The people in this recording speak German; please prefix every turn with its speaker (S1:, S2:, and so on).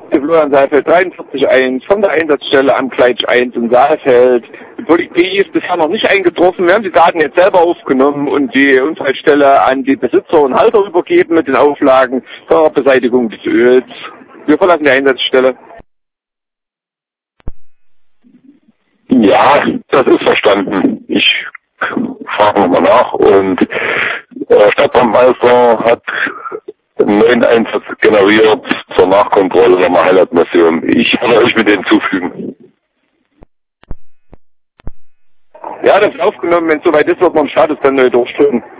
S1: Florian Saalfeld 43.1 von der Einsatzstelle am Gleitsch 1 in Saalfeld. Die Polizei ist bisher noch nicht eingetroffen. Wir haben die Daten jetzt selber aufgenommen und die Unfallstelle an die Besitzer und Halter übergeben mit den Auflagen zur Beseitigung des Öls. Wir verlassen die Einsatzstelle.
S2: Ja, das ist verstanden. Ich frage nochmal nach und Stadtbrandmeister hat einen neuen Einsatz generiert zur Nachkontrolle der Highlight-Mission. Ich werde euch mit denen zufügen.
S1: Ja, das ist aufgenommen. Wenn es soweit ist, wird man den Status dann neu durchführen.